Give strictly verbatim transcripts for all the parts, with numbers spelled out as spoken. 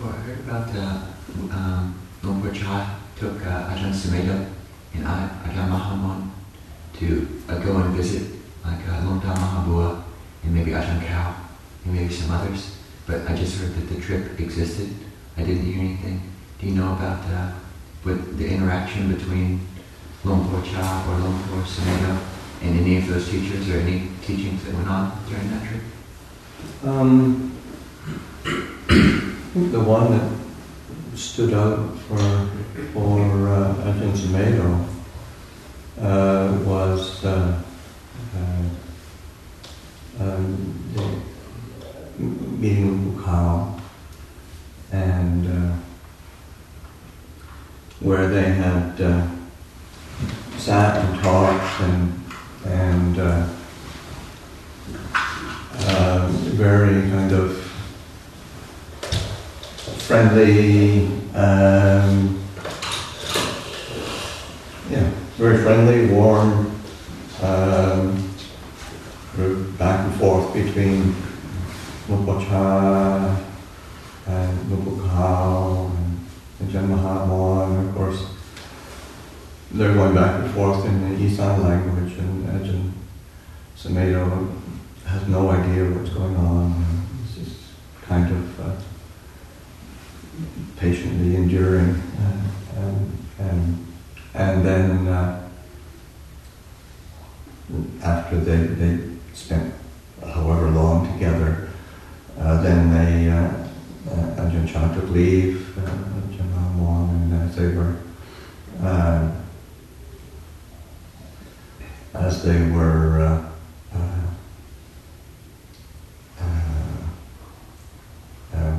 before, I heard about uh, um, Luang Por Chah took uh, Ajahn Sumedho and Ajahn Mahamon to uh, go and visit like uh, Luang Da Mahabua and maybe Ajahn Kao and maybe some others. But I just heard that the trip existed. I didn't hear anything. Do you know about uh, with the interaction between Luang Por Chah or Luang Por Sumedho and any of those teachers or any teachings that went on during that trip? Um, the one that stood out for for uh, Ajahn Sumedho uh, was uh, uh, um, the meeting with Kao, and uh, where they had uh, sat and talked and and uh, uh, very kind of friendly, um, yeah, very friendly, warm, um, back and forth between Luang Por Chah and Luang Por Kao and Ajahn Mahamon, and of course they're going back and forth in the Isan language, and Ajahn Sumedho has no idea what's going on. He's just kind of uh, patiently enduring, uh, and, and and then uh, after they they spent however long together, uh, then they uh, uh, Ajahn Chah took leave, uh, Ajahn Mahamon, and as they were uh, as they were uh, uh, uh, uh,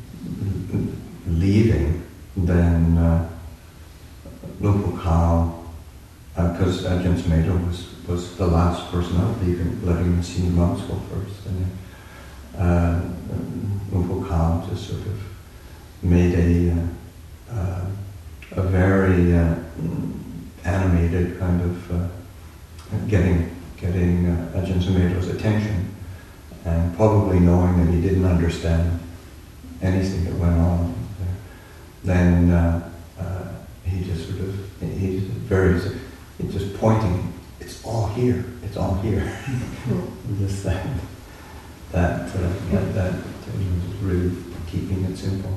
leaving, then uh, Luang Por Kao, because uh, Ajahn Sumedho was, was the last person out, leaving, letting the senior monks go first, and then uh, Luang Por Kao just sort of made a uh, uh, a very uh, animated kind of uh, getting getting uh, Ajahn Sumedho's attention, and probably knowing that he didn't understand anything that went on there, then uh, uh, he just sort of, he's very, he's just pointing, it's all here, it's all here. Just that, that, uh, that, that he was really keeping it simple.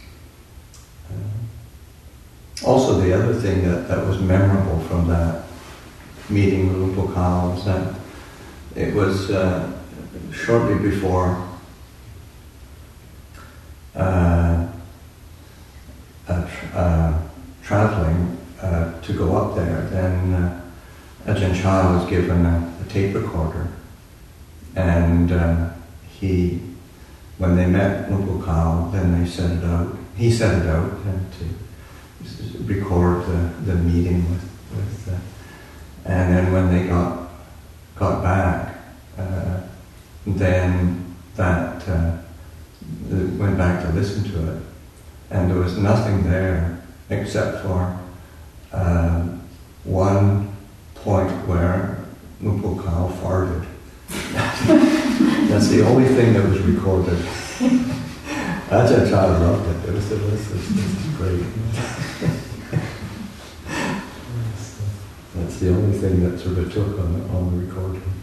Uh, also, the other thing that, that was memorable from that meeting with Luang Por Kao was that it was uh, shortly before uh, uh, tra- uh, traveling uh, to go up there. Then uh, Ajahn Chah was given a, a tape recorder, and uh, he, when they met Luang Por Kao, then they set it out. He set it out and to record the, the meeting with. with uh, And then when they got got back, uh, then that uh, went back to listen to it, and there was nothing there except for uh, one point where Luang Por Kao farted. That's the only thing that was recorded. Ajahn Chah loved it. It was, it was, it was great. That's the only thing that sort of took on the, on the recording.